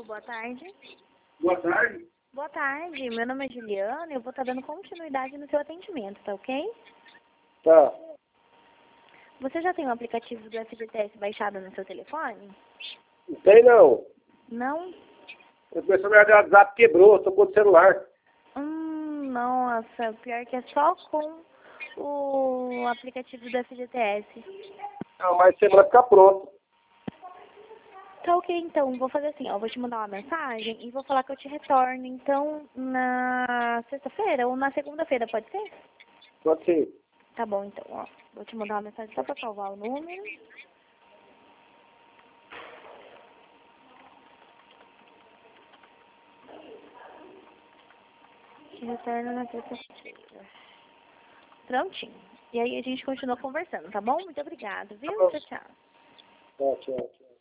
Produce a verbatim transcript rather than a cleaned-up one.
Alô, boa tarde. Boa tarde. Boa tarde, meu nome é Juliana e eu vou estar dando continuidade no seu atendimento, tá ok? Tá. Você já tem o aplicativo do F G T S baixado no seu telefone? Não tem não. Não? O meu WhatsApp quebrou, tô com o celular. Hum, nossa, pior que é só com o aplicativo do F G T S. Não, mas semana ficar pronto. Tá ok, então, vou fazer assim, ó, vou te mandar uma mensagem e vou falar que eu te retorno, então, na sexta-feira ou na segunda-feira, pode ser? Pode ser. Tá bom, então, ó, vou te mandar uma mensagem só pra salvar o número. Te retorno na sexta-feira. Prontinho. E aí a gente continua conversando, tá bom? Muito obrigada, viu? Tá bom. Tchau, tchau. Tá, tchau, tchau.